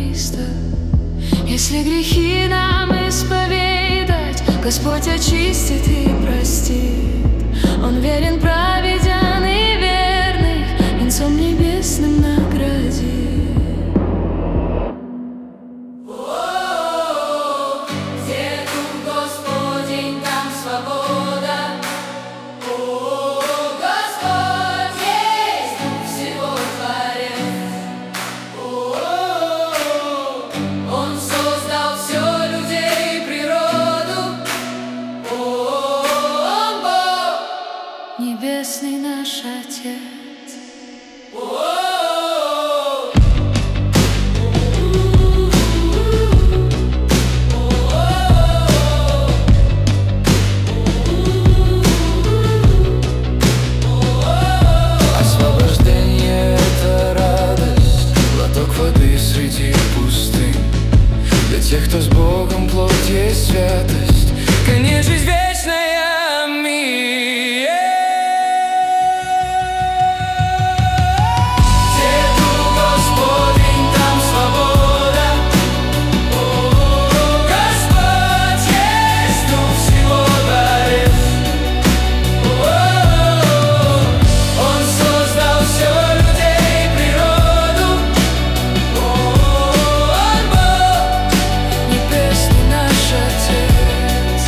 Христа. Если грехи нам исповедать, Господь очистит и простит. Он верен, праведен и верный, венцом небесным наградит. Где Дух Господень, там свобода. Господь есть Дух всего Творец. Он создал все, людей и природу. Он Бог, Небесный наш Отец. Освобождение — это радость, глоток воды среди пустынь. Для тех, кто с Богом, плоть есть святость, конец, жизнь вечная. Аминь. Где Дух Господень, там свобода. Господь есть Дух всего Творец. Он создал все, людей и природу. Он Бог, Небесный наш Отец.